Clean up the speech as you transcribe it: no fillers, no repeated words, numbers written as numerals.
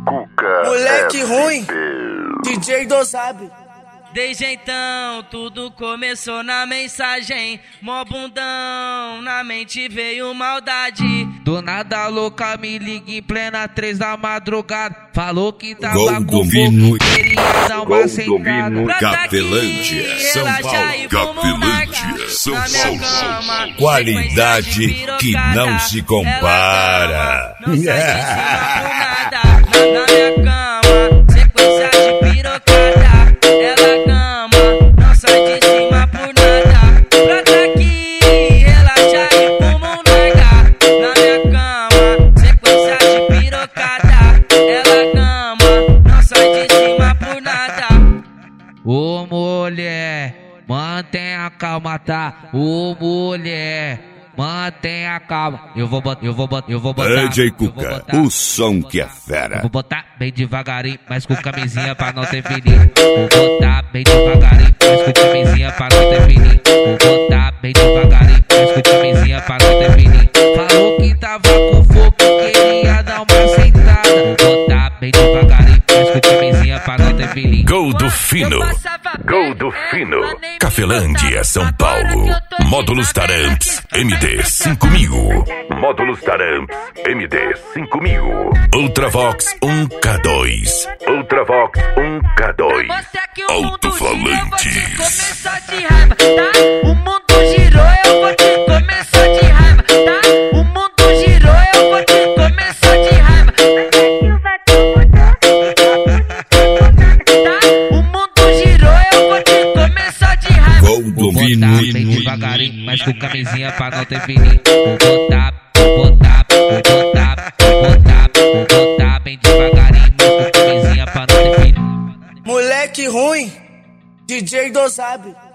Cuca Moleque ruim, DJ Dosab. Desde então, tudo começou na mensagem. Mó bundão, na mente veio maldade. Do nada a louca me liga em plena 3 da madrugada. Falou que tava com fogo, queria dar uma sentada. Capelândia, São Paulo. Capelândia, São Paulo. Qualidade que não se compara. Não sai de cima por nada. Na minha cama, sequência de pirocada. Ela cama, não sai de cima por nada. Brota aqui, relaxa e fuma um narga. Na minha cama, sequência de pirocada. Ela cama, não sai de cima por nada. Ô mulher, mantenha a calma, tá? Ô mulher, mantenha a calma. Eu vou botar. DJ Cuca, o som que é fera. Vou botar bem devagarinho, mas com camisinha pra não ter fininho. Vou botar bem devagarinho, mas com camisinha pra não ter fininho. Vou botar bem devagarinho, mas com camisinha pra não ter fininho. Falou que tava com fogo, queria dar uma sentada. Vou botar bem devagarinho, mas com camisinha pra não ter fininho. Gol do Fino. Gol do Fino. Cafelândia, São Paulo. Módulos Taramps MD 5000. Módulos Taramps MD 5000. Ultravox 1K2. Ultravox 1K2. Alto-falantes. Começar de raiva, tá? O mundo girou, eu vou te começar de raiva, tá? O mundo girou, eu vou te começar de raiva. Tá? O mundo girou, eu vou te começar de raiva. Gol do Vou Vino. botar bem devagarinho, mas com camisinha pra não ter fininho. Vou botar bem devagarinho, mas com camisinha pra não ter fininho. Moleque ruim, DJ Dosab.